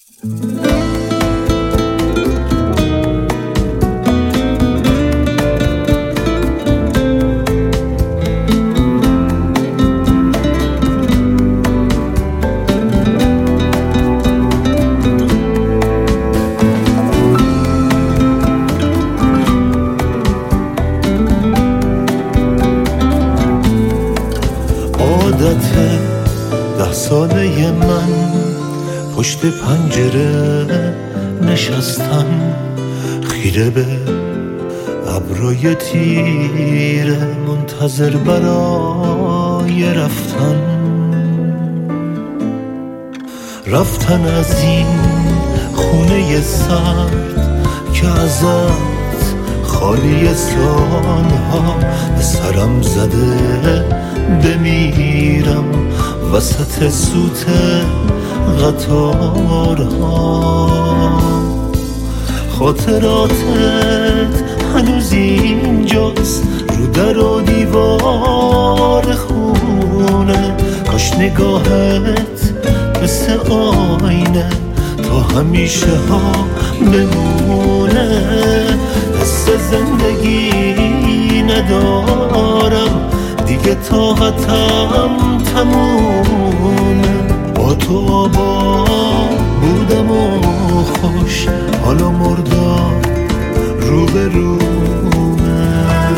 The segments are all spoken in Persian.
عادت 10 ساله من پشت پنجره نشستن، خیره به ابرای تیره منتظر برای رفتن از این خونه سرد که ازت خالی سالها به سرم زده بمیرم وسط سوت قطارها. خاطراتت هنوز اینجاست رو در و دیوار خونه، کاش نگاهت مثل آینه تا همیشه ها بمونه. حس زندگی ندارم دیگه، طاقتم تمومه. با تو آباد بودم و خوش، حالا مردار رو به رومه.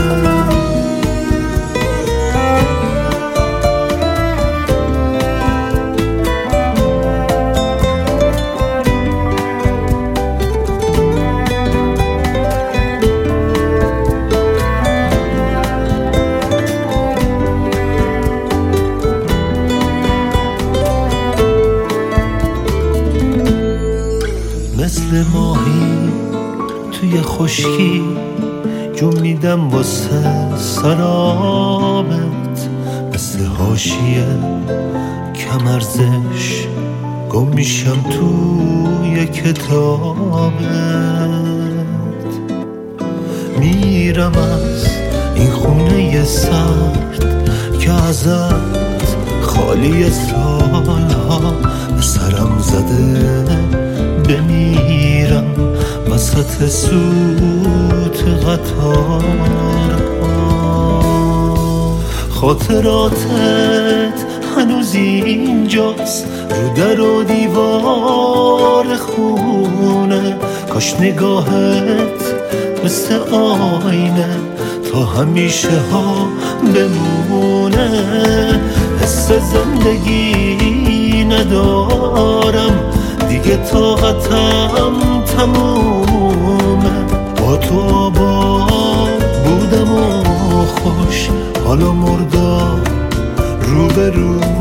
مثل ماهی توی خشکی جون میدم واسه سرابت، مثل حاشیه کم‌ارزش گم میشم توی کتابت. میرم از این خونه سرد که ازت خالی سالها به سرم زده بمیرم وسط سوت قطارها. خاطراتت هنوز اینجاست رو در و دیوار خونه، کاش نگاهت مثل آینه تا همیشه ها بمونه. حس زندگی ندارم دیگه، طاقتم تمومه. با تو آباد بودم و خوش، حالا مردار رو به رو.